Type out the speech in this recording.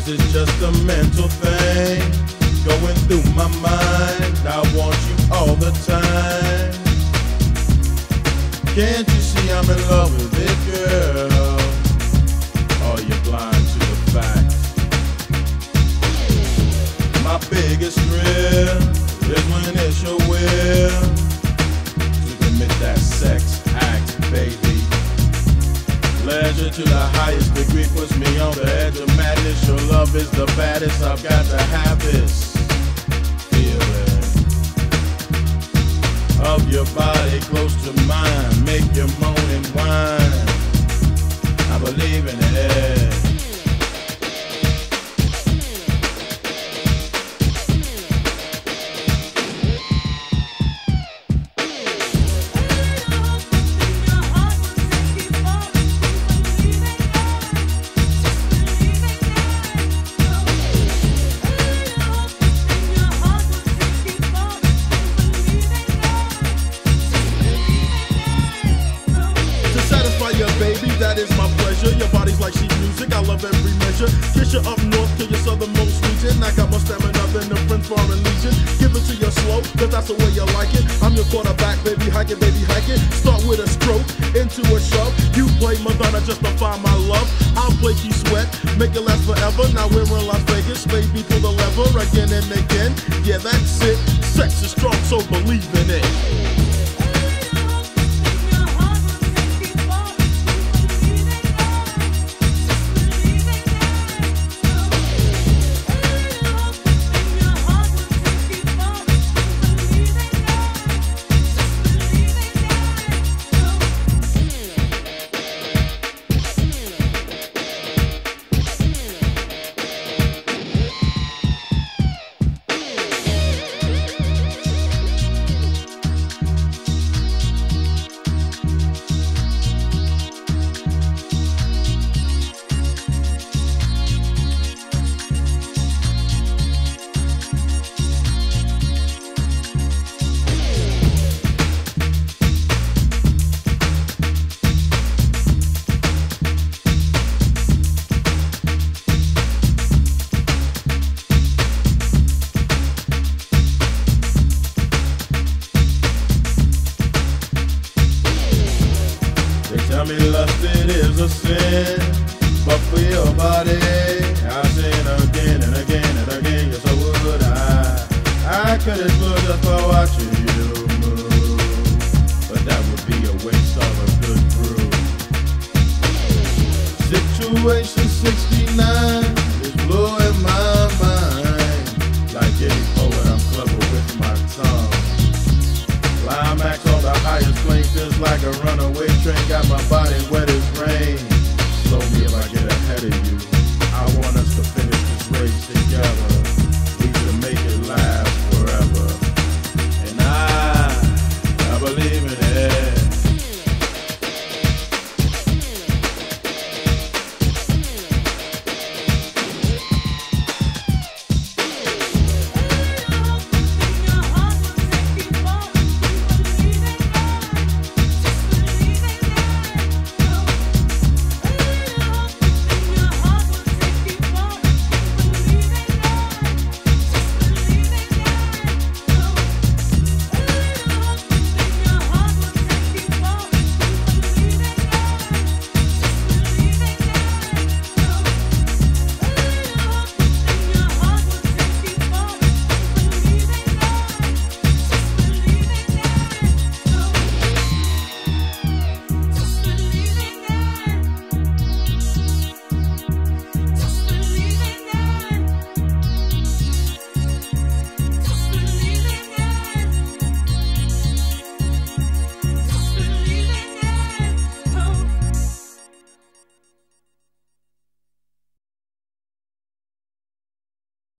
This is just a mental thing going through my mind. I want you all the time. Can't you see I'm in love with it, girl? Or you're blind to the facts? My biggest thrill is when it's your will to commit that sex act, baby. Pleasure to the highest degree puts me on the edge of madness. Your love is the baddest, I've got to have this feeling of your body close to mine. Make you moan and whine. I believe in it. Baby, that is my pleasure. Your body's like sheet music, I love every measure. Kiss you up north to your southernmost region. I got more stamina than the French Foreign Legion. Give it to you slow, cause that's the way you like it. I'm your quarterback, baby, hike it, baby, hike it. Start with a stroke, into a shove. You play Madonna just to find my love. I'll play you sweat, make it last forever. Now we're in Las Vegas, baby, pull the lever again and again. Yeah, that's it. Sex is strong, so believe in it. Tell me lust it is a sin, but for your body I sin again and again and again. Yes, so would I could explore just by watching you move, but that would be a waste of a good brew. Situation 69 is blowing my mind. Like any poet, I'm clever with my tongue. Climax on the highest plane, feels like a runaway train. Got my body wet as rain.